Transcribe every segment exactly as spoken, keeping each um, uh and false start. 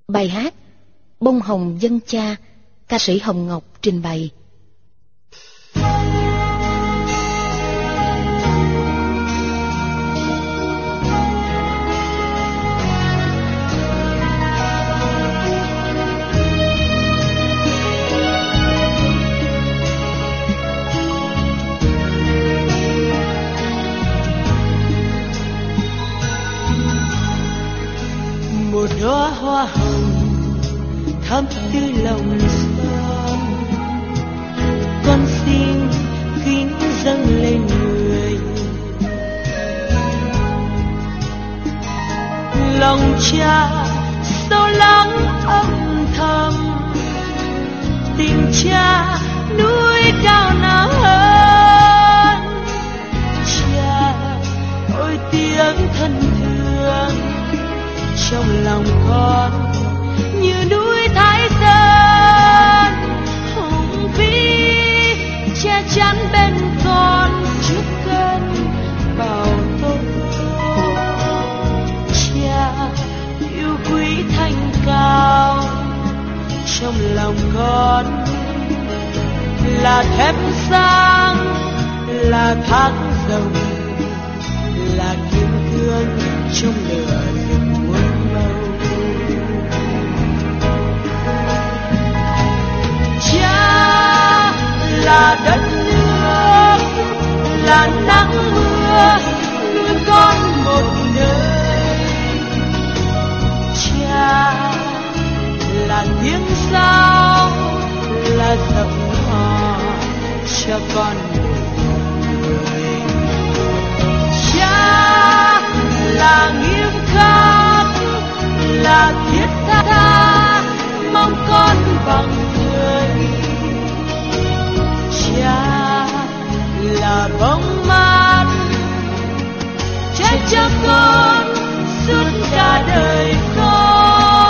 Bài hát Bông hồng dân cha, ca sĩ Hồng Ngọc trình bày. Một đóa hoa hồng thắm tươi lòng son, con xin kính dâng lên người. Lòng cha sâu lắng âm thầm, tình cha núi cao nào hơn. Cha ôi tiếng thân thương trong lòng con như núi Thái Sơn hùng vĩ, che chắn bên con trước cơn bão tố. Cha yêu quý thanh cao trong lòng con là thép sáng, là thác rồng, là kim cương trong lửa rừng muôn màu. Cha là đất nước, là nắng mưa nuôi con một đời. Cha là tiếng sao, là giấc mơ cho con người. Cha là nghiêm khắc, là thiết tha mong con bằng người. Cha là bóng mát che cho con suốt cả đời con.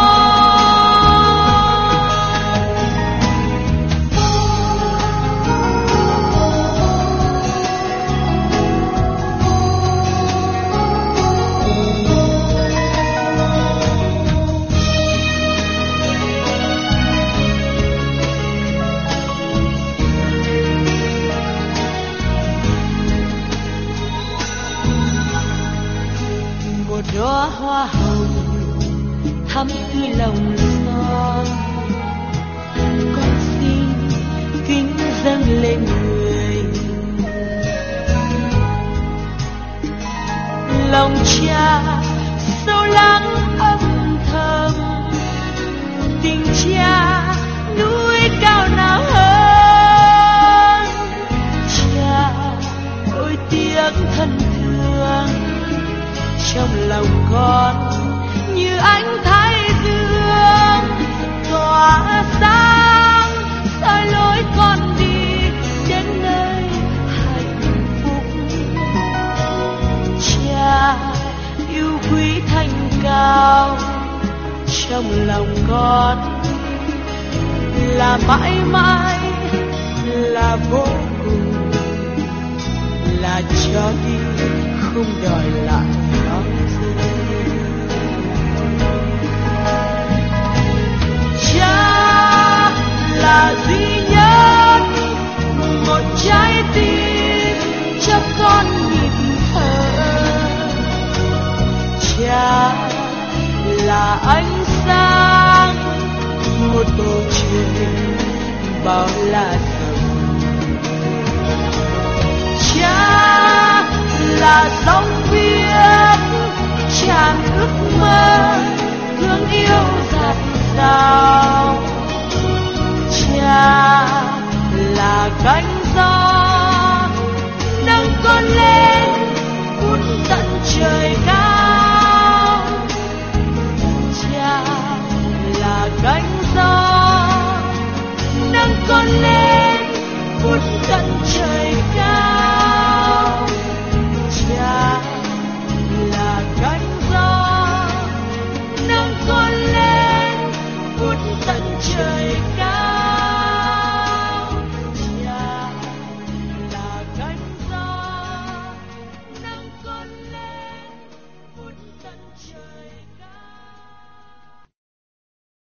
Đóa hoa hồng thắm tươi lòng son, con xin kính dâng lên người. Lòng cha sâu lắng âm thầm, tình cha núi cao nào hơn. Cha ôi tiếng thân thương trong lòng con như ánh thái dương tỏa sáng, soi lối con đi đến nơi hạnh phúc. Cha yêu quý thanh cao trong lòng con là mãi mãi, là vô cùng, là cho đi không đòi lại. Cha là duy nhất, một trái tim cho con nhịp thở. Cha là ánh sáng, một bầu trời bao la rộng. Cha là sóng biết tràn ước